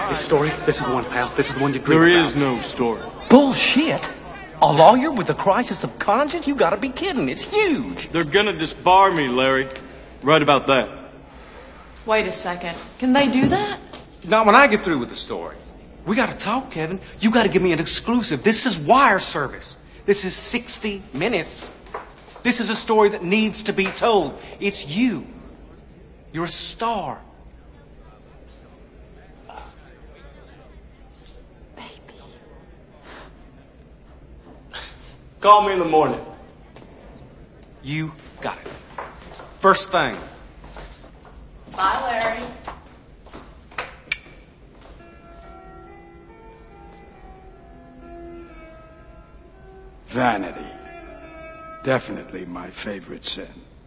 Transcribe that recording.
This story, this is the one, pal. This is the one you dream There about. is no story. Bullshit! A lawyer with a crisis of conscience? You gotta be kidding. It's huge. They're gonna disbar me, Larry. Right about that. Wait a second. Can they do that? Not when I get through with the story. We gotta talk, Kevin. You gotta give me an exclusive. This is wire service. This is 60 minutes. This is a story that needs to be told. It's you. You're a star. Call me in the morning. You got it. First thing. Bye, Larry. Vanity. Definitely my favorite sin.